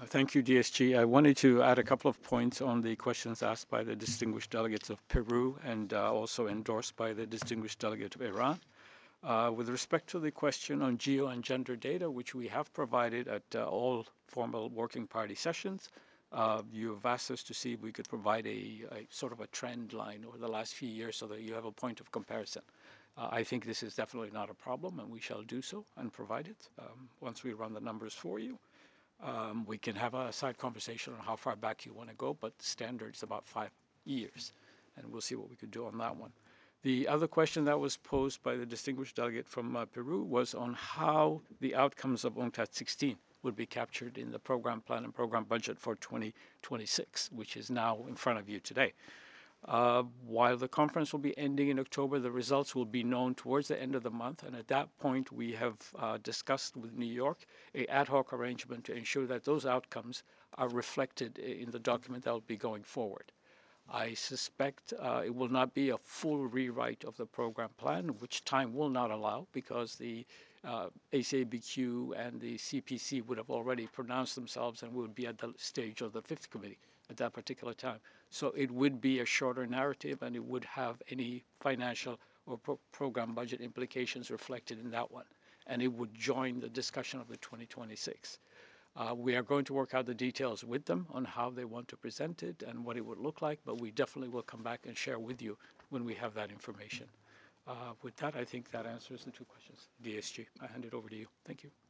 Thank you, DSG. I wanted to add a couple of points on the questions asked by the distinguished delegates of Peru and also endorsed by the distinguished delegate of Iran. With respect to the question on geo and gender data, which we have provided at all formal working party sessions, you have asked us to see if we could provide a sort of a trend line over the last few years so that you have a point of comparison. I think this is definitely not a problem, and we shall do so and provide it once we run the numbers for you. We can have a side conversation on how far back you want to go, but the standard is about 5 years, and we'll see what we could do on that one. The other question that was posed by the distinguished delegate from Peru was on how the outcomes of UNCTAD 16 would be captured in the program plan and program budget for 2026, which is now in front of you today. While the conference will be ending in October, the results will be known towards the end of the month. And at that point, we have discussed with New York a ad hoc arrangement to ensure that those outcomes are reflected in the document that will be going forward. I suspect it will not be a full rewrite of the program plan, which time will not allow because the ACABQ and the CPC would have already pronounced themselves and would be at the stage of the fifth committee at that particular time. So it would be a shorter narrative and it would have any financial or program budget implications reflected in that one. And it would join the discussion of the 2026. We are going to work out the details with them on how they want to present it and what it would look like, but we definitely will come back and share with you when we have that information. With that, I think that answers the two questions. DSG, I hand it over to you. Thank you.